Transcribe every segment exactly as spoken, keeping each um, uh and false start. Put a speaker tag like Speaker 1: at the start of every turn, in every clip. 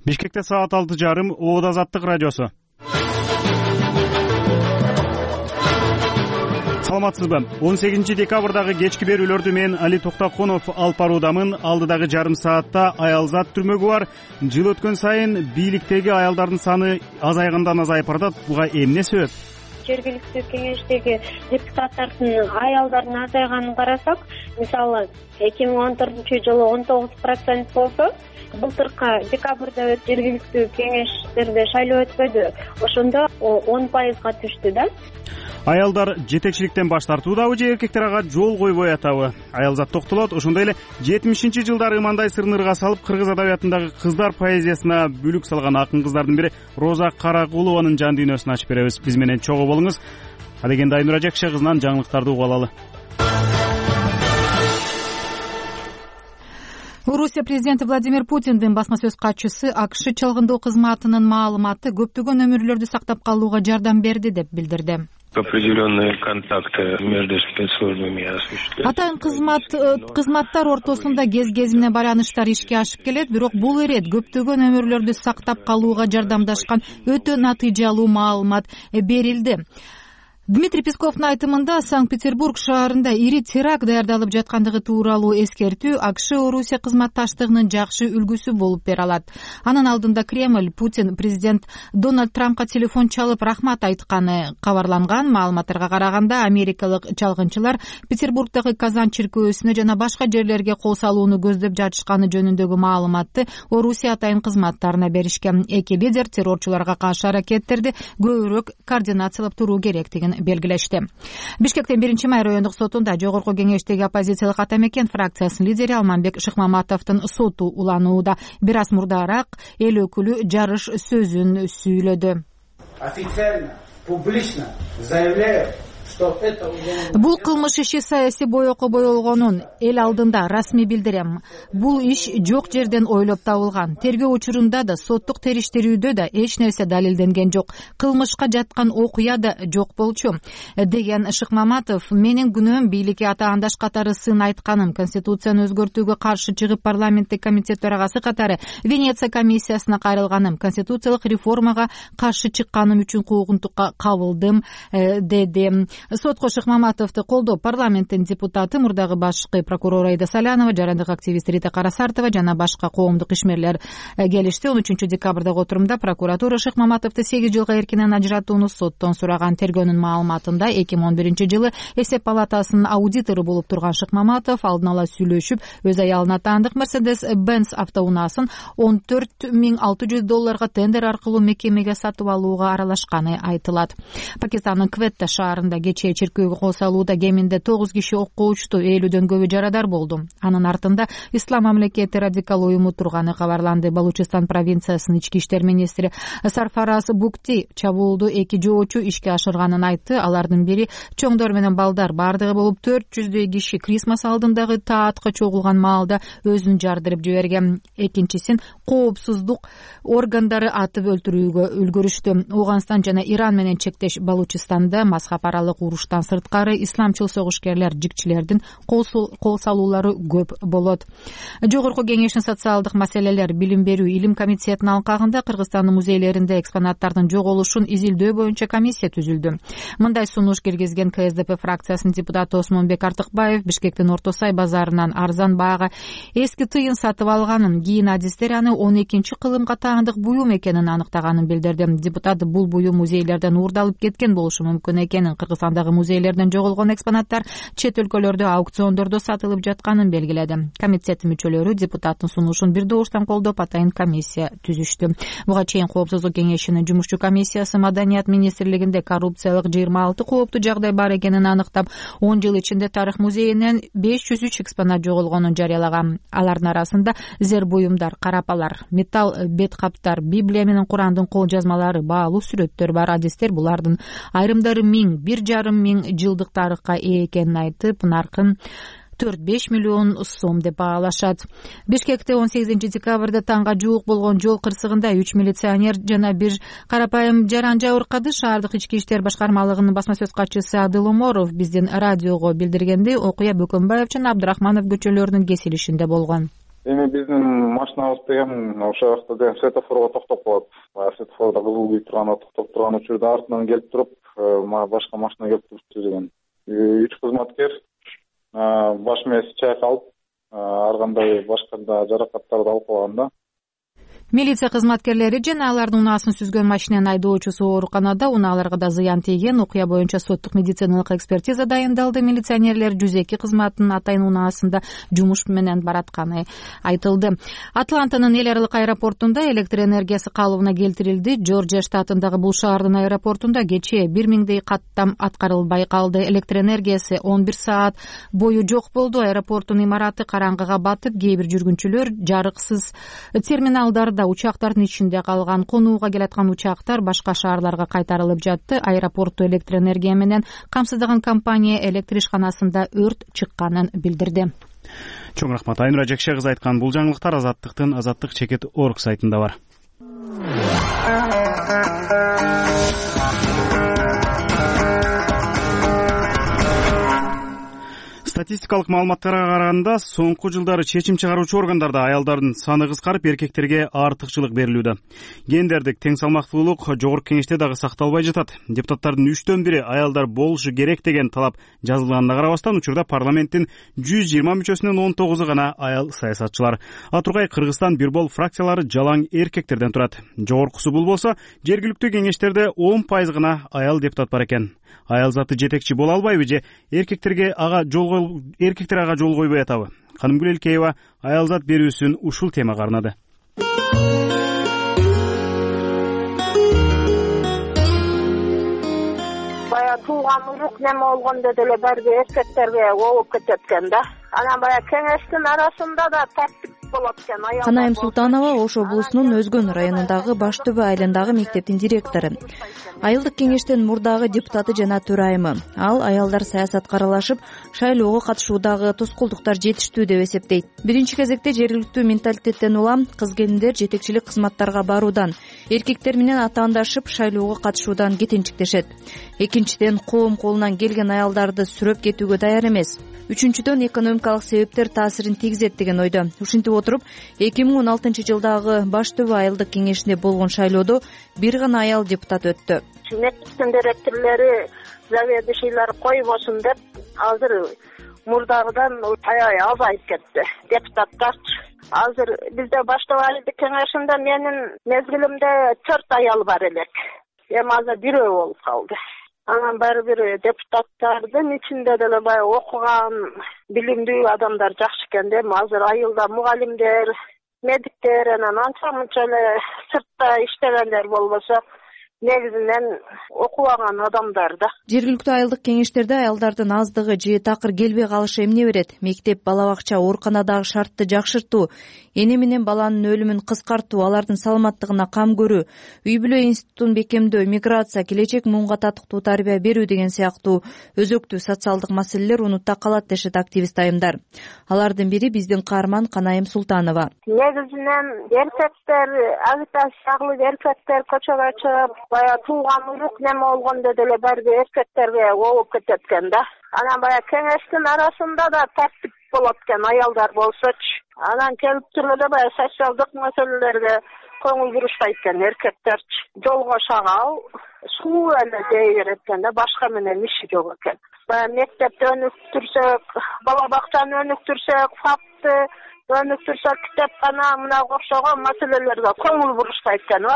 Speaker 1: Бишкекте саат алты жарым. Оот Азаттык радиосу. Саламатсызбы? он сегизинчи декабрдагы кечки берүүлөрдү мен Али Токтоконов алып баруудамын. Алдыдагы жарым саатта аялзат түрмөгү бар. Жыл өткөн сайын бийликтеги аялдардын саны азайгандан азайып баратат. Буга эмне себеп?
Speaker 2: Жергиликтүү кеңештеги депутаттардын аялдардын азайганын карасак, мисалы эки миң он төртүнчү жылы он тогуз процент болсо, былтыркы декабрда жергиликтүү кеңештерде шайлоо өтпөдү. Ошондо он пайызга түштү да.
Speaker 1: Аялдар жетекчиликтен баш тартуудабы же эркектер ага жол койбой атабы? Аялзат токтолот. Ошондой эле жетимишинчи жылдары мындай сырнырга салып кыргыз адабиятындагы кыздар поэзиясына бүлүк салган акын кыздардын бири Роза Каракулованын жан дүйнөсүн ачып беребиз. Биз менен чогуу болуңуз. Адегенде Айнура Жакшы кызынан жаңылыктарды угуп алалы.
Speaker 3: Орусия президенти Владимир Путиндин басма сөз катчысы АКШ чалгындоо кызматынын маалыматы көптөгөн өмүрлөрдү сактап калууга жардам берди деп билдирди.
Speaker 4: Определенные контакты между спецслужбами осуществляются.
Speaker 3: Атайын кызмат кызматтар ортосунда кез-кез менен байланыштар ишке ашып келет, бирок бул ирет көптөгөн өмүрлөрдү сактап калууга жардамдашкан өтө натыйжалуу маалымат берилди. Дмитрий Песковдун айтымында Санкт-Петербург шаарында ири теракт даярдалып жаткандыгы тууралуу эскертүү АКШ Орусия кызматташтыгынын жакшы үлгүсү болуп бере алат. Анын алдында Кремль Путин президент Дональд Трампка телефон чалып рахмат айтканы кабарланган. Маалыматтарга караганда америкалык чалгынчылар Петербургдагы Казан чиркөөсүнө жана башка жерлерге кол салууну көздөп жатышканы жөнүндөгү маалыматты Орусия атайын кызматтарына беришкен. Эки лидер террорчуларга каршы аракеттерди көбүрөөк координациялап туруу керектигин белгилешти. Бишкектин биринчи май райондук сотунда жогорку кеңештеги оппозициялык атамекен фракциясынын лидери Алманбек Шыкмаматовдун соту уланууда. Бир аз мурдараак эл өкүлү жарыш сөзүн сүйлөдү.
Speaker 5: Официально, публично заявляю,
Speaker 3: бул кылмыш иши саясий боёкко боелгонун эл алдында расмий билдирем. Бул иш жок жерден ойлоп табылган. Тергөө учурунда да, соттук териштирүүдө да эч нерсе далилденген жок. Кылмышка жаткан окуя да жок болчу, деген Шыкмаматов. Менин күнөөм бийликке атаандаш катары сын айтканым, конституцияны өзгөртүүгө каршы чыгып парламенттик комитет төрагасы катары Венеция комиссиясына кайрылганым, конституциялык реформага каршы чыкканым үчүн куугунтукка кабылдым, деди. Сотко Шыкмаматовду колдоп парламенттин депутаты, мурдагы башкы прокурор Аида Салянова, жарандык активист Рита Карасартова жана башка коомдук ишмерлер келишти. он үчүнчү декабрдагы отурумда прокуратура Шыкмаматовду сегиз жылга эркинен ажыратууну соттон сураган. Тергөөнүн маалыматында эки миң он биринчи жылы эсеп палатасынын аудитору болуп турган Шыкмаматов алдын ала сүйлөшүп, өз аялына таандык Mercedes-Benz автоунаасын он төрт миң алты жүз долларга тендер аркылуу мекемеге сатып алууга аралашканы айтылат. Пакистандын Кветта шаарында кечээ чиркөөгө кол салууда кеминде тогуз киши окко учту, элүүдөн көбү жарадар болду. Анын артында Ислам мамлекети радикал уюму турганы кабарланды. Балучистан провинциясынын ички иштер министри Сарфараз Букти чабуулду эки жоочу ишке ашырганын айтты. Алардын бири чоңдор менен балдар, бардыгы болуп төрт жүздөй киши Крисмас алдындагы таатка чогулган маалда өзүн жардырып жиберген. Экинчисин коопсуздук органдары атып өлтүрүүгө үлгүрүштү. Ооганстан жана Иран менен чектеш Балучистанда мазхаб аралык уруштан сырткары исламчыл согушкерлер, жикчилердин кол салуулары көп болот. Жогорку кеңештин социалдык маселелер, билим берүү, илим комитетинин алкагында Кыргызстандын музейлеринде экспонаттардын жоголушун изилдөө боюнча комиссия түзүлдү. Мындай сунуш киргизген КСДП фракциясынын депутаты Осмонбек Артыкбаев Бишкектин Орто Сай базарынан арзан баага эски тыйын сатып алганын, кийин адистер аны он экинчи кылымга таандык буюм экенин аныктаганын билдирди. Депутат бул буюм музейлерден уурдалып кеткен болушу мүмкүн экенин, Кыргызстандагы музейлерден жоголгон экспонаттар чет өлкөлөрдө аукциондордо сатылып жатканын белгиледи. Комитет мүчөлөрү депутаттын сунушун бир добуштан колдоп атайын комиссия түзүштү. Буга чейин Коопсуздук кеңешинин жумушчу комиссиясы Маданият министрлигинде коррупциялык жыйырма алты кооптуу жагдай бар экенин аныктап, он жыл ичинде тарых музейинен беш жүз үч экспонат жоголгонун жарыялаган. Алардын арасында зер буюмдар, карапалар, металл бет каптар, Библия менен Курандын кол жазмалары, баалуу сүрөттөр бар. Адистер булардын айрымдары миң, бир жарым миң жылдык тарыхка ээ экенин айтып, наркын төрт беш миллион сом деп баалашат. Бишкекте он сегизинчи декабрда таңга жуук болгон жол кырсыгында үч милиционер жана бир карапайым жаранжа уркады. Шаардык ички иштер башкармалыгынын басма сөз катчысы Адыл Оморов биздин радиого билдиргенде, окуя Бөкөнбаев жана Абдырахманов көчөлөрүнүн кесилишинде болгон.
Speaker 6: эми биздин машинабыз деген ошол жакта деген светофорго токтоп коет. Баягы светофордо кызыл күйүп турганда токтоп турган учурда артынан келип туруп, башка машина келип турупту деген. Үч кызматкер баш мээси чайкалып, ар кандай башка да жаракаттарды алып калган да.
Speaker 3: Милиция кызматкерлери жана алардын унаасын сүзгөн машинанын айдоочусу ооруканада, унааларга да зыян тийген. Окуя боюнча соттук медициналык экспертиза дайындалды. Милиционерлер жүз эки кызматтын атайын унаасында жумуш менен баратканы айтылды. Атлантанын эл аралык аэропортунда электр энергиясы калыбына келтирилди. Жоржия штатындагы бул шаардын аэропортунда кечээ бир миңдей каттам аткарылбай калды. Электр энергиясы он бир саат бою жок болду. Аэропорттун имараты караңгыга батып, кээ бир жүргүнчүлөр жарыксыз терминалдар учактардын ичинде калган. Конууга келаткан учактар башка шаарларга кайтарылып жатты. Аэропортту электр энергия менен камсыздаган компания электр ишканасында өрт чыкканын билдирди.
Speaker 1: Чоң рахмат. Айнура Жекше кызы айткан бул жаңылыктар Азаттыктын азаттык чекит орг сайтында бар. Статистикалык маалыматтарга караганда, соңку жылдары чечим чыгаруучу органдарда аялдардын саны кыскарып, эркектерге артыкчылык берилүүдө. Гендердик тең салмактуулук жогорку кеңеште дагы сакталбай жатат. Депутаттардын үчтөн бири аялдар болушу керек деген талап жазылганына карабастан, учурда парламенттин жүз жыйырма мүчөсүнүн он тогузу гана аял саясатчылар. А тургай Кыргызстан бир бол фракциялары жалаң эркектерден турат. Жогоркусу бул болсо, жергиликтүү кеңештерде он пайыз гана аял депутат бар экен. Аял заты жетекчи боло албайбы же эркектерге ага жол эркектер ага жол койбой атабы? Канымгүл Элкеева аял зат берүүсүн ушул темага арнады.
Speaker 7: Бая тууган урук неме болгондо деле баары эркектерге болуп кетет экен да. Анан бая кеңештин арасында да тартип болот экен.
Speaker 8: Канайым Султанова Ош облусунун Өзгөн районундагы Баш Төбө айылындагы мектептин директору. Айылдык кеңештин мурдагы депутаты жана төрайымы. Ал аялдар саясатка аралашып, шайлоого катышуудагы тоскоолдуктар жетиштүү деп эсептейт. Биринчи кезекте жергиликтүү менталитеттен улам кыз келиндер жетекчилик кызматтарга баруудан, эркектер менен атаандашып шайлоого катышуудан кетинчиктешет. Экинчиден, коом колунан келген аялдарды сүрөп кетүүгө даяр эмес. Үчүнчүдөн, экономикалык себептер таасирин тийгизет деген ойдо. Ушинтип отуруп, эки миң он алтынчы жылдагы Баш Төбө айылдык кеңешинде болгон шайлоодо бир гана аял депутат өттү.
Speaker 7: Мектептин директорлору заведующийлер койбосун деп, азыр мурдагыдан аябай азайып кетти депутаттарчы. Азыр бизде Баш Төбө айылдык кеңешинде менин мезгилимде төрт аял бар элек. Эми азыр бирөө болуп калды. Анан баары бир депутаттардын ичинде деле баягы окуган, билимдүү адамдар жакшы экен да. Азыр айылда мугалимдер, медиктер, анан анча-мынча эле сыртта иштегендер болбосо, негизинен окубаган адамдар да.
Speaker 8: Жергиликтүү айылдык кеңештерде аялдардын аздыгы же такыр келбей калышы эмне берет? Мектеп, бала бакча, ооруканадагы шартты жакшыртуу, эне менен баланын өлүмүн кыскартуу, алардын саламаттыгына кам көрүү, үй бүлө институтун бекемдөө, миграция, келечек муунга татыктуу тарбия берүү деген сыяктуу өзөктүү социалдык маселелер унутта калат дешет активист айымдар. Алардын бири биздин каарман Канайым Султанова.
Speaker 7: Негизинен эркектер, агитациялык эркектер көчөгө чыгып, бая тууган урук неме болгондо деле баары эркектерге болуп кетет экен да. Анан бая кеңештин арасында да тартип болот экен, аялдар болсочу. Анан келип туруп эле бая социалдык маселелерге көңүл бурушпайт экен эркектерчи. Жолго шагал, суу эле дей берет экен да, башка менен иши жок экен. Бая мектепти өнүктүрсөк, бала бакчаны өнүктүрсөк, факты өнүктүрсөк, китепкана мына окшогон маселелерге көңүл бурушпайт экен.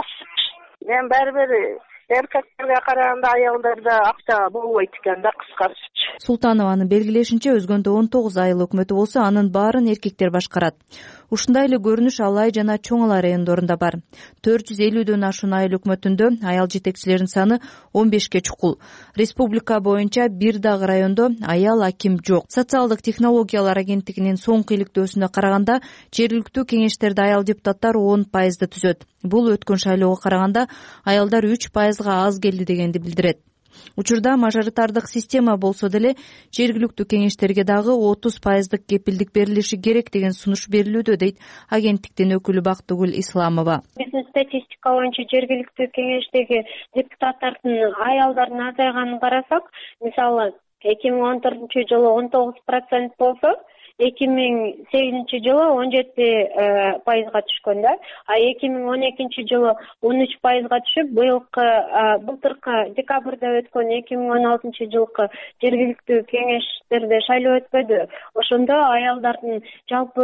Speaker 7: Мен баары бир эркектерге караганда аялдарда акча болбойт экен да, кыскасы.
Speaker 8: Султанованын белгилешинче, Өзгөндө он тогуз айыл өкмөтү болсо, анын баарын эркектер башкарат. Ушундай эле көрүнүш Алай жана Чоң Ала райондорунда бар. төрт жүз элүүдөн ашуун айыл өкмөтүндө аял жетекчилердин саны он бешке чукул. Республика боюнча бир дагы райондо аял аким жок. Социалдык технологиялар агенттигинин соңку иликтөөсүнө караганда, жергиликтүү кеңештерде аял депутаттар он пайызды түзөт. Бул өткөн шайлоого караганда аялдар үч пайызга аз келди дегенди билдирет. Учурда мажоритардык система болсо деле жергиликтүү кеңештерге дагы отуз пайыздык кепилдик берилиши керек деген сунуш берилүүдө, дейт агенттиктин өкүлү Бактыгүл Исламова.
Speaker 2: Биздин статистика боюнча жергиликтүү кеңештеги депутаттардын аялдардын азайганын карасак, мисалы эки миң он төртүнчү жылы он тогуз процент болсо, эки миң сегизинчи жылы он жети пайызга түшкөн да, а эки миң он экинчи жылы он үч пайызга түшүп, быйылкы былтыркы декабрда өткөн эки миң он алтынчы жылкы жергиликтүү кеңештерде шайлоо өтпөдү. Ошондо аялдардын жалпы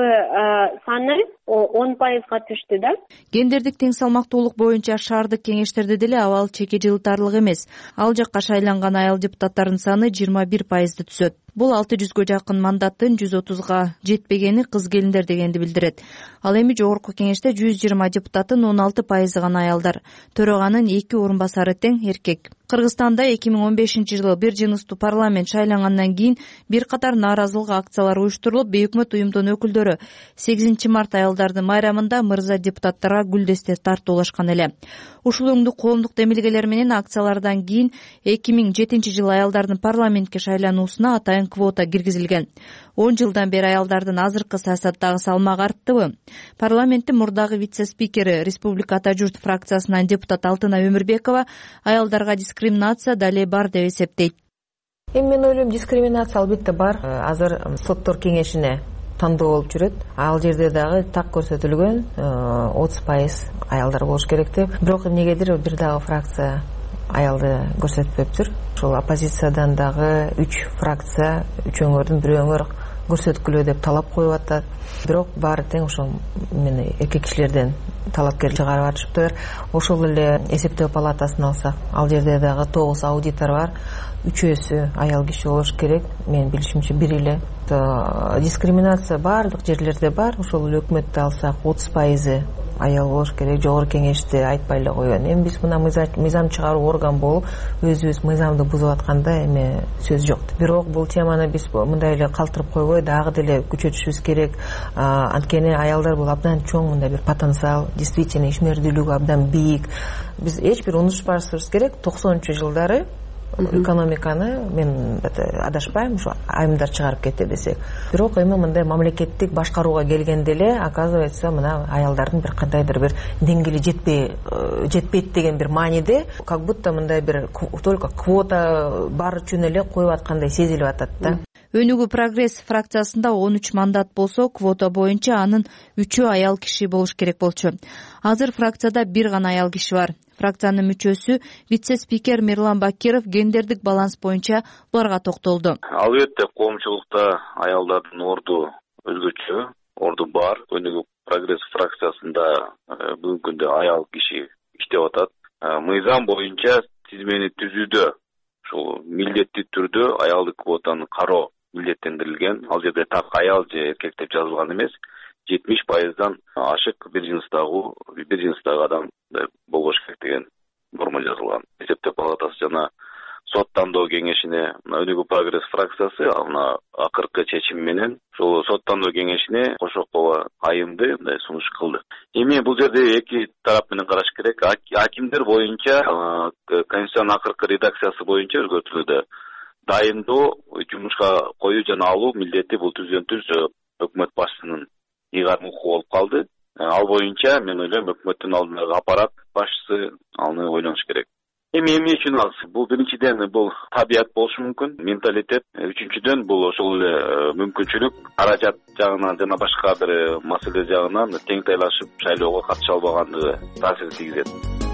Speaker 2: саны он пайызга түштү да.
Speaker 8: Гендердик тең салмактуулук боюнча шаардык кеңештерде деле абал чеке жылтарлык эмес. Ал жакка шайланган аял депутаттардын саны жыйырма бир пайызды түзөт. Бул алты жүзгө жакын мандаттын жүз отузга жетпегени кыз келиндер дегенди билдирет. Ал эми жогорку кеңеште жүз жыйырма депутаттын он алты пайызы гана аялдар. Төраганын эки орун басары тең эркек. Кыргызстанда эки миң он бешинчи жылы бир жыныстуу парламент шайлангандан кийин бир катар нааразылык акциялары уюштурулуп, бейөкмөт уюмдун өкүлдөрү сегизинчи март аялдардын майрамында мырза депутаттарга гүлдесте тартуулашкан эле. Ушул өңдү коомдук демилгелер менен акциялардан кийин эки миң жетинчи жылы аялдардын парламентке шайлануусуна атайын квота киргизилген. он жылдан бери аялдардын азыркы саясаттагы салмагы арттыбы? Парламенттин мурдагы вице-спикери, Республика Ата журт фракциясынан депутат Алтына Өмүрбекова аялдарга дискриминация дале бар деп эсептейт.
Speaker 9: Эми мен ойлойм, дискриминация албетте бар. Азыр соттор кеңешине тандоо болуп жүрөт. Ал жерде дагы так көрсөтүлгөн отуз пайыз аялдар болуш керек деп. Бирок эмнегедир бир дагы фракция аялды көрсөтпөптүр. Ошол оппозициядан дагы үч фракция, үч өңөрдүн бир өңөр көрсөткүлө деп талап коюп атат. Бирок баары тең ошол мени эркек кишилерден талапкер чыгарып атышыптыр. Ошол эле эсептөө палатасын алсак, ал жерде дагы тогуз аудитор бар. Үчөөсү аял киши болуш керек. Менин билишимче бир эле. Дискриминация баардык жерлерде бар. Ошол эле өкмөттү алсак отуз пайызы аял болуш керек. Жогорку кеңеште айтпай эле койгон. Эми биз мына мыйзам чыгаруу орган болуп, өзүбүз мыйзамды бузуп атканда эми сөз жок. Бирок бул теманы биз мындай эле калтырып койбой, дагы деле күчөтүшүбүз керек. Анткени аялдар бул абдан чоң мындай бир потенциал, действительно ишмердүүлүгү абдан бийик. Биз эч бир унутпашыбыз керек. токсонунчу жылдары экономиканы, мен адашпайм, ушу айымдар чыгарып кетти десек. Бирок эми мындай мамлекеттик башкарууга келгенде эле, оказывается, мына аялдардын бир кандайдыр бир деңгээли жетпей жетпейт деген бир мааниде, как будто мындай бир только квота бар үчүн эле коюп аткандай сезилип атат да.
Speaker 8: Өнүгүү прогресс фракциясында он үч мандат болсо, квота боюнча анын үчөө аял киши болуш керек болчу. Азыр фракцияда бир гана аял киши бар. Фракциянын мүчөсү вице-спикер Мирлан Бакиров гендердик баланс боюнча буларга токтолду.
Speaker 10: Албетте коомчулукта аялдардын орду өзгөчө, орду бар. Өнүгүү прогресс фракциясында бүгүнкү күндө аял киши иштеп атат. Мыйзам боюнча тизмени түзүүдө ушул милдеттүү түрдө аялдык квотаны кароо милдеттендирилген. Ал жерде так аял же эркек деп жазылган эмес. жетимиш пайыздан ашык бир жыныстагы бир жыныстагы адам болбош керек деген норма жазылган. Эсептөө палатасы жана сот тандоо кеңешине өнүгүү прогресс фракциясы мына акыркы чечим менен ошол сот тандоо кеңешине Кошокова айымды мындай сунуш кылды. Эми бул жерде эки тарап менен караш керек. Акимдер боюнча конституциянын акыркы редакциясы боюнча өзгөртүлүүдө. Дайындоо, жумушка коюу жана алуу милдети бул түздөн түз өкмөт башчысынын ыйгарым укугу болуп калды. Ал боюнча мен ойлойм өкмөттүн алдындагы аппарат башчысы аны ойлонуш керек. Эми эмне үчүн ал? Бул биринчиден бул табият болушу мүмкүн, менталитет. Үчүнчүдөн бул ошол эле мүмкүнчүлүк, каражат жагынан жана башка бир маселе жагынан тең тайлашып шайлоого катыша албагандыгы таасир тийгизет.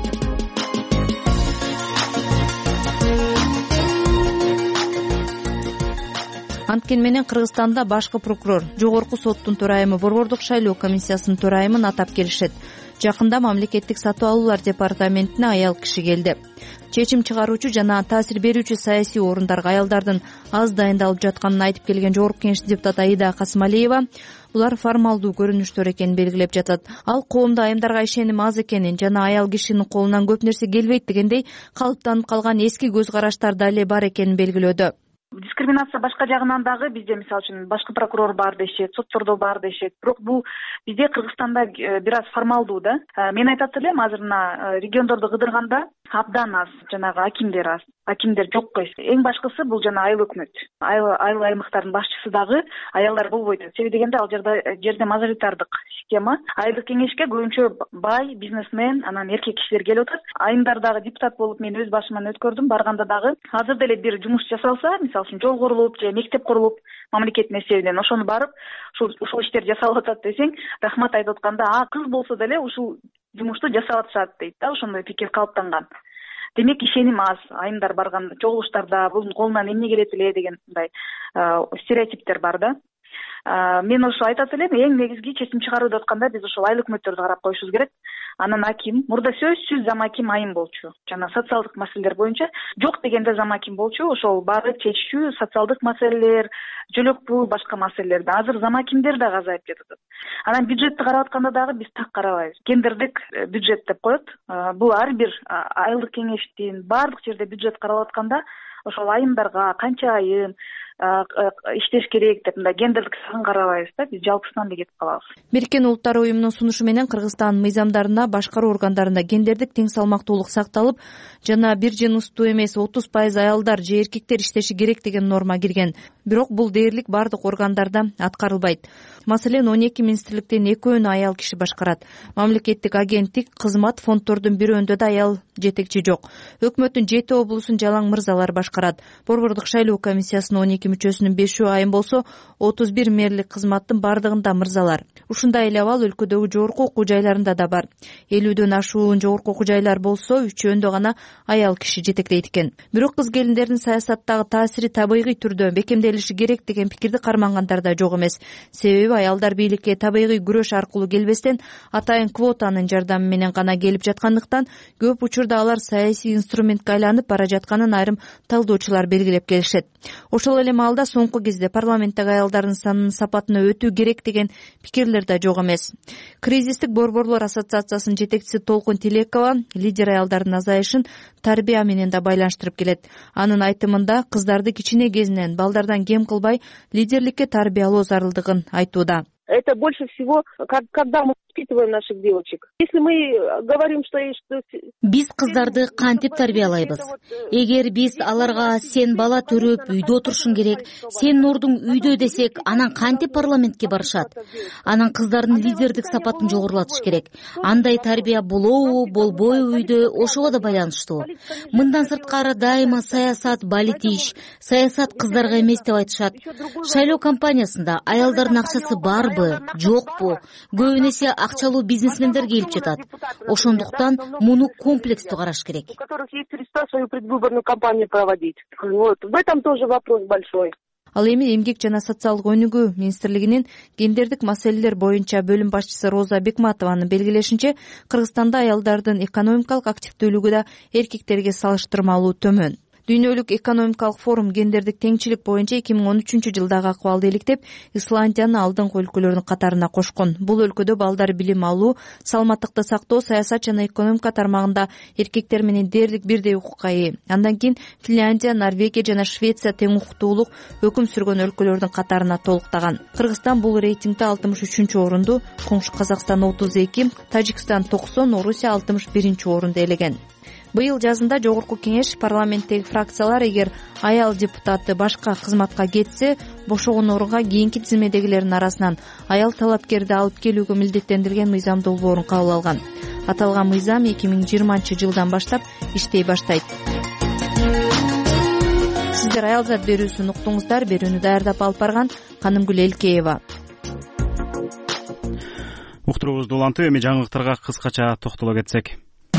Speaker 8: Анткени менен Кыргызстанда башкы прокурор, жогорку соттун төрайымы, борбордук шайлоо комиссиясынын төрайымын атап келишет. Жакында мамлекеттик сатып алуулар департаментине аял киши келди. Чечим чыгаруучу жана таасир берүүчү саясий орундарга аялдардын аз дайындалып жатканын айтып келген жогорку кеңештин депутаты Аида Касымалиева булар формалдуу көрүнүштөр экенин белгилеп жатат. Ал коомдо айымдарга ишеним аз экенин жана аял кишинин колунан көп нерсе келбейт дегендей калыптанып калган эски көз караштар дале бар экенин белгилөөдө.
Speaker 11: Дискриминация башка жагынан дагы бизде мисалы үчүн башкы прокурор бар дешет, соттордо бар дешет. Бирок бул бизде Кыргызстанда бир аз формалдуу да. Мен айтат элем, азыр мына региондорду кыдырганда абдан аз, жанагы акимдер аз, акимдер жок эс. Эң башкысы бул жана айыл өкмөт, айыл айыл аймактардын башчысы дагы аялдар болбойт. Себеби дегенде ал жерде жерде мажоритардык система. Айылдык кеңешке көбүнчө бай, бизнесмен, анан эркек кишилер келип атат. Айымдардагы депутат болуп мен өз башыман өткөрдүм. Барганда дагы азыр деле бир жумуш жасалса, мисалы үчүн жол курулуп же мектеп курулуп, мамлекеттин эсебинен ошону барып ушул ушул иштер жасалып атат десең, рахмат айтып атканда, а кыз болсо деле ушул жумушту жасап атышат дейт да, ошондой пикир калыптанган. Демек ишеним аз, айымдар барган чогулуштарда бунун колунан эмне келет эле деген мындай стереотиптер бар да. Мен ошо айтат элем, эң негизги чечим чыгаруу деп атканда биз ошол айыл өкмөттөрдү карап коюшубуз керек. Анан аким, мурда сөзсүз зам аким айым болчу. Жана социалдык маселелер боюнча жок дегенде зам аким болчу, ошол баары чечүү, социалдык маселелер, жөлөкпүү, башка маселелерди. Азыр зам акимдер дагы азайып кетет. Анан бюджетти карап атканда дагы биз так карабайбыз. Гендердик бюджет деп коет. Бул ар бир айылдык кеңештин баардык жерде бюджет каралып атканда ошол айымдарга канча айым иштеш керек деп мындай гендердик сагын карабайбыз да, биз жалпысынан эле кетип калабыз.
Speaker 8: Бириккен Улуттар уюмунун сунушу менен Кыргызстан мыйзамдарына башкаруу органдарында гендердик тең салмактуулук сакталып, жана бир жыныстуу эмес отуз пайыз аялдар же эркектер иштеши керек деген норма кирген. Бирок бул дээрлик баардык органдарда аткарылбайт. Маселен, он эки министрликтен экөөнү аял киши башкарат. Мамлекеттик агенттик, кызмат, фонддордун бирөөндө да аял жетекчи жок. Өкмөттүн жети облусун жалаң мырзалар башкарат. Борбордук шайлоо комиссиясынын он эки мүчөсүнүн бешөө айым болсо, отуз бир мэрлик кызматтын бардыгында мырзалар. Ушундай эле абал өлкөдөгү жогорку окуу жайларында да бар. элүүдөн ашуун жогорку окуу жайлар болсо, үчөөндө гана аял киши жетектейт экен. Бирок кыз келиндердин саясаттагы таасири табигый түрдө бекемделиши керек деген пикирди кармангандар да жок эмес. Себеби аялдар бийликке табигый күрөш аркылуу келбестен, атайын квотанын жардамы менен гана келип жаткандыктан, көп учурда алар саясий инструментке айланып бара жатканын айрым талдоочулар белгилеп келишет. Ошол эле маалда соңку кезде парламенттеги аялдардын санынын сапатына өтүү керек деген пикирлер да жок эмес. Кризистик борборлор ассоциациясынын жетекчиси Толкун Тилекова лидер аялдардын азайышын тарбия менен да байланыштырып келет. Анын айтымында кыздарды кичине кезинен балдардан кем кылбай лидерликке тарбиялоо зарылдыгын айтууда.
Speaker 12: Это больше всего, когда мы воспитываем наших девочек. Если мы говорим, что
Speaker 13: биз кыздарды кантип тарбиялайбыз? Эгер биз аларга сен бала төрөп үйдө отурушуң керек, сен нурдуң үйдө десек, анан кантип парламентке барышат? Анан кыздардын лидердик сапатын жогорулатыш керек. Андай тарбия болобу, болбойбу үйдө ошого да байланыштуу. Мындан сырткары дайыма саясат балит иш, саясат кыздарга эмес деп айтышат. Шайлоо кампаниясында аялдардын акчасы барбы, жокпу? Көбүн эсе акчалуу бизнесмендер келип жатат. Ошондуктан муну комплекстүү караш керек.
Speaker 12: У которых есть средства свою предвыборную кампанию проводить. Вот. В этом тоже вопрос большой.
Speaker 8: Ал эми Эмгек жана социалдык өнүгүү министрлигинин гендердик маселелер боюнча бөлүм башчысы Роза Бекматованын белгилешинче, Кыргызстанда аялдардын экономикалык активдүүлүгү да эркектерге салыштырмалуу төмөн. Дүйнөлүк экономикалык форум гендердик теңчилик боюнча эки миң он үчүнчү жылдагы акыбалды иликтеп, Исландияны алдыңкы өлкөлөрдүн катарына кошкон. Бул өлкөдө балдар билим алуу, саламаттыкты сактоо, саясат жана экономика тармагында эркектер менен дээрлик бирдей укукка ээ. Андан кийин Финляндия, Норвегия жана Швеция тең укуктуулук өкүм сүргөн өлкөлөрдүн катарына толуктаган. Кыргызстан бул рейтингде алтымыш үчүнчү орунду, коңшу Казакстан отуз эки, Тажикстан токсон, Орусия алтымыш биринчи орунду ээлеген. Быйыл жазында жогорку кеңеш парламенттеги фракциялар эгер аял депутаты башка кызматка кетсе, бошогон орунга кийинки тизмедегилердин арасынан аял талапкерди алып келүүгө милдеттендирген мыйзам долбоорун кабыл алган. Аталган мыйзам эки миң жыйырманчы жылдан баштап иштей баштайт. Сиздер аялзат берүүсүн уктуңуздар. Берүүнү даярдап алып барган Канымгүл Элкеева.
Speaker 1: Уктуруубузду улантып, эми жаңылыктарга кыскача токтоло кетсек.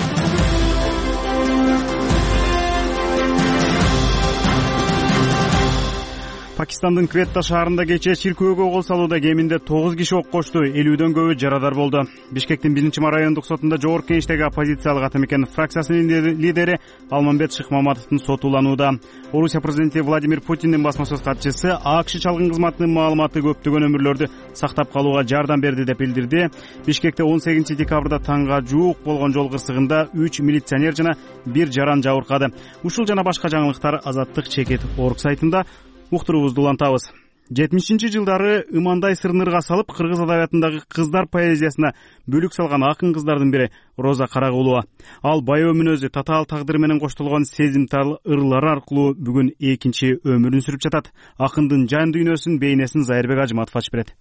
Speaker 1: Пакистандын Кветта шаарында кечээ чиркөөгө кол салууда кеминде тогуз киши ок кошту, элүүдөн көбү жарадар болду. Бишкектин биринчи райондук сотунда жогорку кеңештеги оппозициялык Атамекен фракциясынын лидери Алмамбет Шыкмаматовдун соту уланууда. Орусия президенти Владимир Путиндин басма сөз катчысы АКШ чалгын кызматынын маалыматы көптөгөн өмүрлөрдү сактап калууга жардам берди деп билдирди. Бишкекте он сегизинчи декабрда таңга жуук болгон жол кырсыгында үч милиционер жана бир жаран жабыркады. Ушул жана башка жаңылыктар Азаттык чекит орг сайтында. Уктуруубузду улантабыз. жетимишинчи жылдары ымандай сырнырга салып кыргыз адабиятындагы кыздар поэзиясына бөлүк салган акын кыздардын бири Роза Карагулова. Ал баяу мүнөзү, татаал тагдыры менен коштолгон сезимтал ырлары аркылуу бүгүн экинчи өмүрүн сүрүп жатат. Акындын жан дүйнөсүн, бейнесин Зайырбек Ажыматов ачып берет.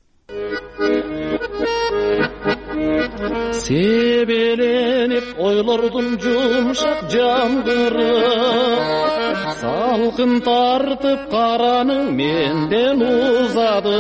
Speaker 14: Себеленип ойлордун жумшак жамгыры, салкын тартып караның менден узады.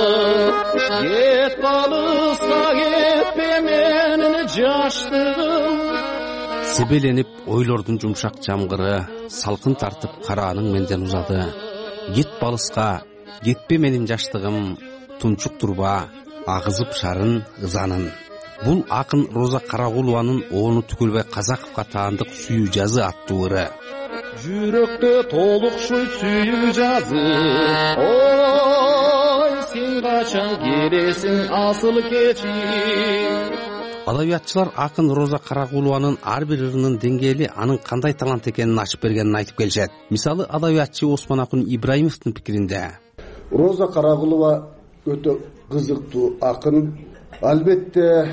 Speaker 14: Кет алыска кетпе менин жаштыгым.
Speaker 15: Себеленип ойлордун жумшак жамгыры, салкын тартып караның менден узады. Кет алыска кетпе менин жаштыгым, тунчук турба агызып шарын ызанын. Бул акын Роза КарагулованынОону Түкөлбай Казаковго таандык сүйүү жазы аттуу ыры.
Speaker 14: Жүрөктө толукшуйт сүйүү жазы, ой сен качан келесиң асыл кечи.
Speaker 15: Адабиятчылар акын Роза Карагулованын ар бир ырынын деңгээли анын кандай талант экенин ачып бергенин айтып келишет. Мисалы, адабиятчы Осмонакун Ибраимовдун пикиринде
Speaker 16: Роза Карагулова өтө кызыктуу акын. Албетте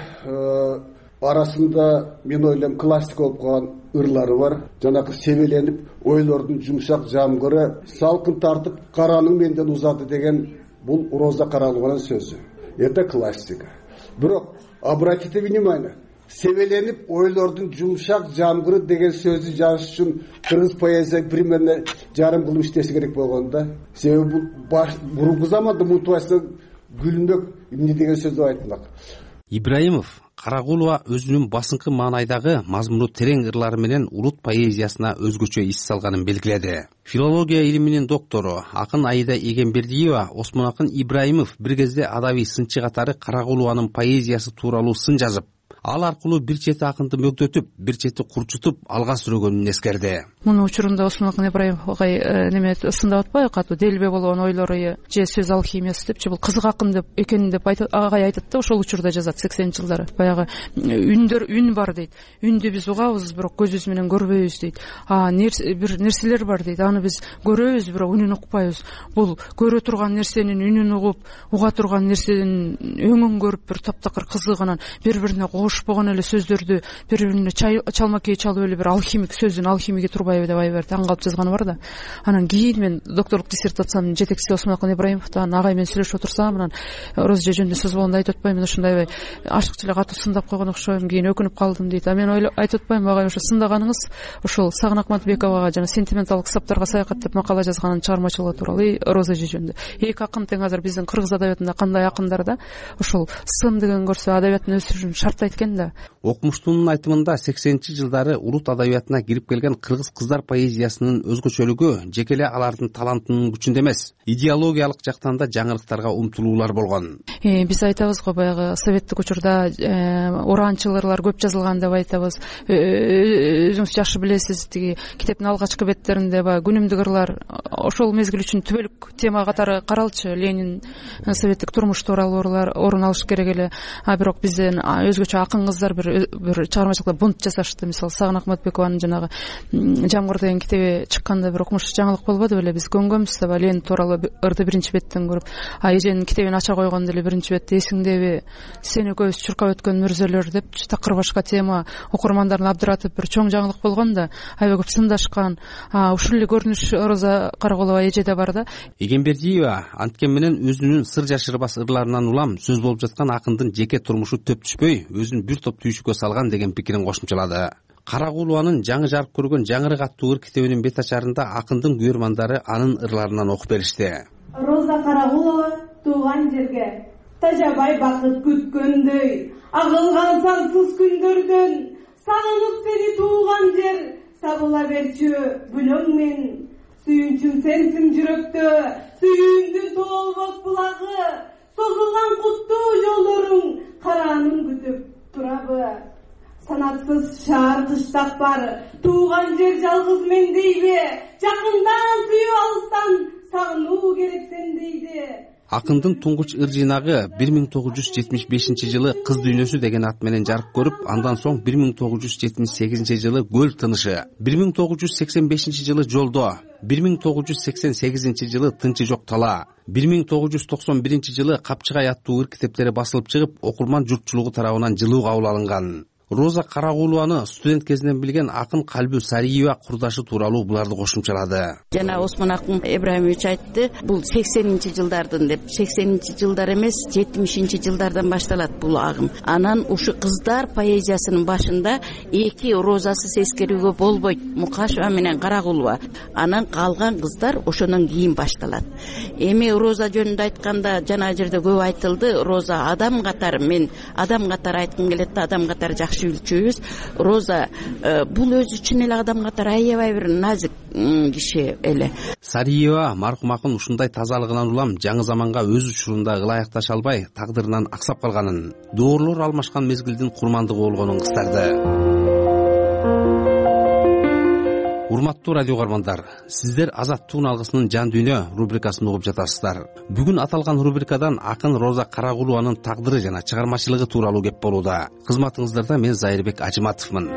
Speaker 16: арасында мен ойлойм классика болуп калган ырлары бар. Жанакы себеленип ойлордун жумшак жамгыры, салкын тартып караның менден узады деген бул Роза Карагулованын сөзү. Это классика. Бирок обратите внимание, себеленип ойлордун жумшак жамгыры деген сөздү жазыш үчүн кыргыз поэзия примерно жарым кылым иштеше керек болгон да. Себеби бул мурунку заманда мутубайса Гүлмөк эмне деген сөздү айтмак.
Speaker 15: Ибраимов Карагулова өзүнүн басыңкы маанайдагы мазмуну терең ырлары менен улут поэзиясына өзгөчө ис салганын белгиледи. Филология илиминин доктору акын Аида Эгембердиева Осмонакун Ибраимов бир кезде адабий сынчы катары Карагулованын поэзиясы тууралуу сын жазып, ал аркылуу бир чети акынды мөгдөтүп, бир чети курчутуп алга сүрөгөнүн эскерди.
Speaker 17: Муну учурунда Осмонакун Ибраимовго неме сындап атпайбы, катуу делбе болгон ойлору же сөз алхимиясы депчи, бул кызык акын деп экенин деп агай айтат да, ошол учурда жазат сексенинчи жылдары. Баягы үндөр үн бар дейт. Үндү биз угабыз, бирок көзүбүз менен көрбөйбүз дейт. А бир нерселер бар дейт. Аны биз көрөбүз, бирок үнүн укпайбыз. Бул көрө турган нерсенин үнүн угуп, уга турган нерсенин өңүн көрүп, бир таптакыр кызык анан бири-бирине болгон эле сөздөрдү бири-бирине чалмакей чалып эле бир алхимик сөздүн алхимиги турбайбы деп айбар таң калып жазганы бар да. Анан кийин мен докторлук диссертациянын жетекчиси Осмонакун Ибраимовдон агай менен сүйлөшүп отурсам, анан Роза жөнүндө сөз болгондо айтып атпаймын, ушундай ашыкчы эле катуу сындап койгон окшойм, кийин өкүнүп калдым дейт. А мен ойлоп айтып атпаймынбы, агай ошо сындаганыңыз ушул Сагын Акматбековага жана сентименталдык китаптарга саякат деп макала жазганын чыгармачылыгы тууралуу Роза жөнүндө. Эки акын тең азыр биздин кыргыз адабиятында кандай акындарда ушул сын деген көрсө адабиятын өсүрүшүн шарттайт экен да.
Speaker 15: Окумуштуунун айтымында сексенинчи жылдары улут адабиятына кирип келген кыргыз кыздар поэзиясынын өзгөчөлүгү жеке эле алардын талантынын күчүндө эмес, идеологиялык жактан да жаңылыктарга умтулуулар болгон.
Speaker 17: Э, биз айтабыз го, баягы советтик учурда ураанчыл ырлар көп жазылган деп айтабыз. Өзүңүз жакшы билесиз, тиги китептин алгачкы беттеринде баягы күнүмдүк ырлар ошол мезгил үчүн түбөлүк тема катары каралчу. Ленин, советтик турмуш тууралуу ырлар орун алыш керек эле. А бирок бизден өзгөчө акын кыздар бир бир чыгармачылыкта бунт жасашты. Мисалы, Сагын Акматбекованын жанагы Жамгыр деген китеби чыкканда бир окумуш жаңылык болбоду беле? Биз көнгөнбүз да, Ленин тууралуу ырды биринчи беттен көрүп, а эженин китебин ача койгондо эле биринчи бетте эсиңдеби, сен экөөбүз чуркап өткөн мүрзөлөр деп такыр башка тема окурмандарын абдыратып бир чоң жаңылык болгон да, аябай көп сындашкан. А ушул эле көрүнүш Роза Карагулова эжеде бар да.
Speaker 15: Эгембердиева анткени менен өзүнүн сыр жашырбас ырларынан улам сөз болуп жаткан акындын жеке турмушу төп түшпөй, өзүн бир топ түйшүккө салган деген пикирин кошумчалады. Карагулованын жаңы жарык көргөн Жаңырык аттуу ыр китебинин бет ачарында акындын күйөрмандары анын ырларынан окуп беришти.
Speaker 18: Роза Карагулова тууган жерге тажабай бакыт күткөндөй, агылган сансыз күндөрдөн сагынып сени тууган жер, сабыла берчү бүлөңмен, сүйүнчүм сенсиң жүрөктө, сүйүүңдүн тоолбос булагы, созулган куттуу жолдоруң караанын күтүп турабы. Санатсыз шаар кыштак бар, тууган жер жалгыз мен дейби, жакындан сүйүп алыстан сагынуу керек сен дейди.
Speaker 15: Акындын туңгуч ыр жыйнагы бир миң тогуз жүз жетимиш бешинчи жылы Кыз дүйнөсү деген ат менен жарык көрүп, андан соң бир миң тогуз жүз жетимиш сегизинчи жылы Көл тынышы, бир миң тогуз жүз сексен бешинчи жылы Жолдо, бир миң тогуз жүз сексен сегизинчи жылы Тынчы жок тала, бир миң тогуз жүз токсон биринчи жылы Капчыгай аттуу ыр китептери басылып чыгып, окурман журтчулугу тарабынан жылуу кабыл алынган. Роза Карагулованы студент кезинен билген акын Калбү Сариева курдашы тууралуу буларды кошумчалады.
Speaker 19: Жана Осмон Акын Ибраимович айтты, бул сексенинчи жылдардын деп. сексенинчи жылдар эмес, жетимишинчи жылдардан башталат бул агым. Анан ушу кыздар поэзиясынын башында эки розасы сескерүүгө болбойт, Мукашева менен Карагулова. Анан калган кыздар ошондон кийин башталат. Эми роза жөнүндө айтканда жана жерде көп айтылды. Роза адам катары, мен адам катары айткым келет да, адам катары жакшы үлчүбүз. Роза бул өзү үчүн эле адам катары аябай бир назик киши эле.
Speaker 15: Сариева маркум акын ушундай тазалыгынан улам жаңы заманга өз учурунда ылайыкташа албай, тагдырынан аксап калганын, доорлор алмашкан мезгилдин курмандыгы болгонун кыстарды. Урматтуу радио каармандар, сиздер Азаттыктын алгысынын Жан дүйнө рубрикасын угуп жатасыздар. Бүгүн аталган рубрикадан акын Роза Карагулованын тагдыры жана чыгармачылыгы тууралуу кеп болууда. Кызматыңыздарда мен Зайырбек Ажыматовмун.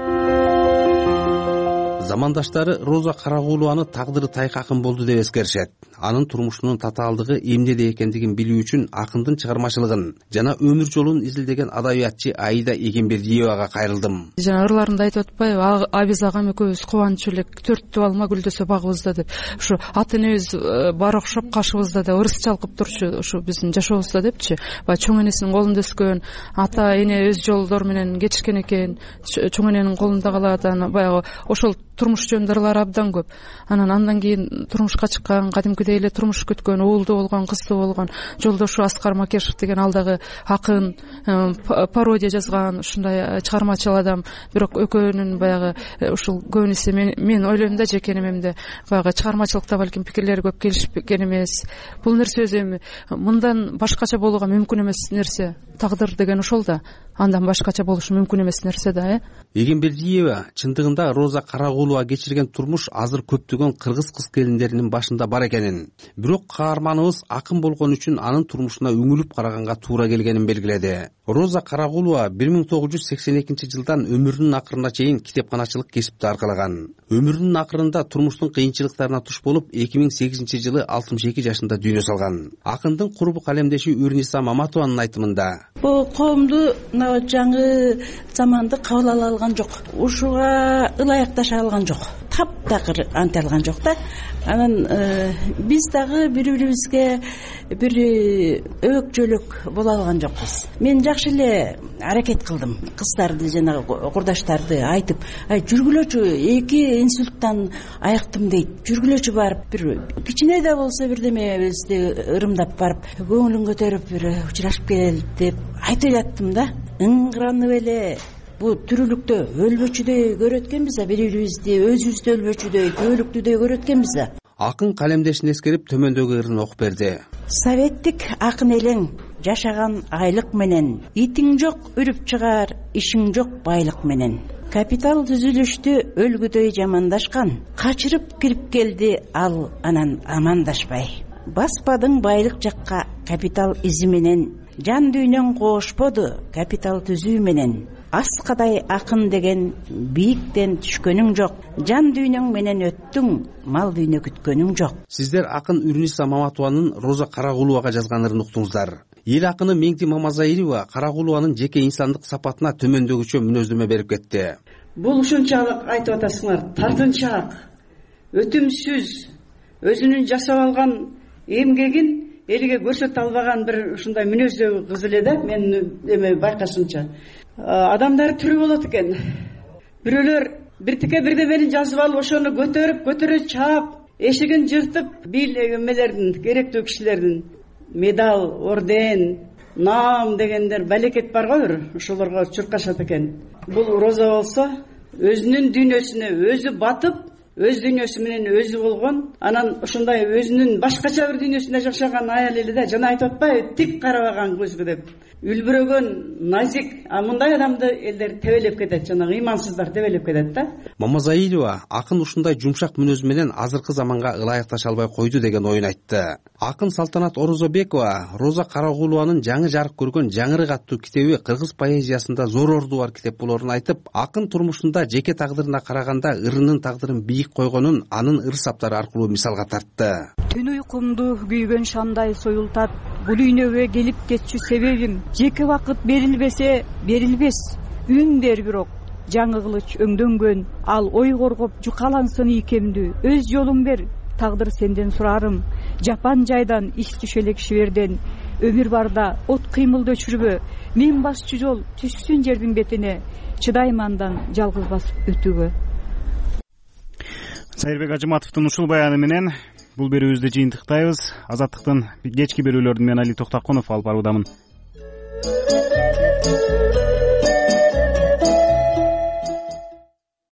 Speaker 15: Замандаштары Роза Карагулованы тагдыры тайк акын болду деп эскеришет. Анын турмушунун татаалдыгы эмнеде экендигин билүү үчүн акындын чыгармачылыгын жана өмүр жолун изилдеген адабиятчы Аида Эгембердиевага кайрылдым.
Speaker 17: Жана ырларында айтып атпайбы, Абиз агам экөөбүз кубанычуу элек төрттү алма гүлдөсө багыбызда деп. Ушу ата энебиз бар окшоп кашыбызда да ырыс чалкып турчу, ушу биздин жашообузда депчи. Баягы чоң энесинин колунда өскөн, ата эне өз жолдор менен кечишкен экен, чоң эненин колунда калат. Анан баягы ошол турмуш жөнүндө ырлар абдан көп. Анан андан кийин турмушка чыккан, кадимкидей эле турмуш күткөн, уулду болгон, кызды болгон жолдошу Аскар Макешев деген алдагы акын, пародия жазган, ушундай чыгармачыл адам. Бирок экөөнүн баягы ушул көбүнесе мен, мен ойлойм да, жеке немемде баягы чыгармачылыкта балким пикирлери көп келишпеген эмес. Бул нерсе өзү эми мындан башкача болууга мүмкүн эмес нерсе. Тагдыр деген ошол да. Андан башкача болушу мүмкүн эмес нерсе да, э?
Speaker 15: Эгембердиева чындыгында Роза Карагулова кечирген турмуш азыр көптөгөн кыргыз кыз келиндеринин башында бар экенин, бирок каарманыбыз акын болгон үчүн анын турмушуна үңүлүп караганга туура келгенин белгиледи. Роза Карагулова бир миң тогуз жүз сексен экинчи жылдан өмүрүнүн акырына чейин китепканачылык кесипти аркалаган. Өмүрүнүн акырында турмуштун кыйынчылыктарына туш болуп, эки миң сегизинчи жылы алтымыш эки жашында дүйнө салган. Акындын курбу калемдеши Үрниса Маматованын айтымында:
Speaker 20: Бул коомду мына жаңы заманды кабыл ала алган жок. Ушуга ылайыкташа алган жок. Таптакыр анте алган жок да. Анан биз дагы бири-бирибизге бир өбөкчөлүк боло алган жокпуз. Мен жакшы эле аракет кылдым. Кыздарды жана курдаштарды айтып, ай жүргүлөчү, эки инсульттан айыктым дейт. Жүргүлөчү барып, бир кичине да болсо бирдемебизди ырымдап барып, көңүлүн көтөрүп бир учурашып келели деп айтып жаттым да. Ыңгыранып эле бу тирүүлүктө өлбөчүдөй көрөткөнбүз, бири-бирибизди өзүбүздү өлбөчүдөй, көөлүктүдөй көрөткөнбүз.
Speaker 15: Акын калемдешин эскерип төмөндөгү ырын окуп берди.
Speaker 20: Советтик акын элең жашаган айлык менен, итиң жок үрүп чыгар, ишиң жок байлык менен. Капитал түзүлүштү өлгүдөй жамандашкан, качырып кирип келди ал анан амандашпай. Баспадың байлык жакка капитал изи менен, жан дүйнөң коошподу капитал түзүү менен. Аскадай акын деген бийиктен түшкөнүң жок, жан дүйнөң менен өттүң, мал дүйнө күткөнүң жок.
Speaker 15: Сиздер акын Үрниса Маматованын Роза Карагуловага жазган ырын уктуңуздар. Эл акыны Меңди Мамазайырова Карагулованын жеке инсандык сапатына төмөндөгүчө мүнөздөмө берип кетти.
Speaker 21: Бул ушунчалык айтып атасыңар, тартынчаак, өтүмсүз, өзүнүн жасап алган эмгегин элге көрсөтө албаган бир ушундай мүнөздөгү кыз эле да, мен эме байкашымча. Адамдар түрү болот экен. Бирөөлөр биртике бирдемени жазып алып, ошону көтөрүп, көтөрө чаап, эшигин жыртып, бил эмелердин, керектүү кишилердин медал, орден, нам дегендер балекет бар го, бир ошолорго чуркашат экен. Бул Роза болсо өзүнүн дүйнөсүнө өзү батып, өз дүйнөсү менен өзү болгон, анан ошондой өзүнүн башкача бир дүйнөсүндө жашаган аял эле да, жана айтып атпайбы, тик карабаган көзгө деп. үлбүрөгөн назик мындай адамды элдер тебелеп кетет, жанагы ыймансыздар тебелеп кетет да.
Speaker 15: Мамазаилова акын ушундай жумшак мүнөзү менен азыркы заманга ылайыкташа албай койду деген оюн айтты. Акын Салтанат Орозобекова Роза Карагулованын жаңы жарык көргөн Жаңырык аттуу китеби кыргыз поэзиясында зор орду бар китеп болоорун айтып, акын турмушунда жеке тагдырына караганда ырынын тагдырын бийик койгонун анын ыр саптары аркылуу мисалга тартты.
Speaker 4: Түн уйкумду күйгөн шамдай союлтат, бул үйнөгө келип кетчү себебим жеке убакыт берилбесе берилбес, үн бер бирок жаңы кылыч өңдөнгөн, ал ой коргоп жукалансын ийкемдүү, өз жолун бер, тагдыр сенден сурарым, жапан жайдан иш түшө элек шиберден, өмүр барда от кыймылды өчүрбө, мен басчу жол түшсүн жердин бетине, чыдайм андан жалгыз басып өтүүгө.
Speaker 1: Сайырбек Ажыматовдун ушул баяны менен бул берүүбүздү жыйынтыктайбыз. Азаттыктын кечки берүүлөрүн мен Али Токтокунов алып баруудамын.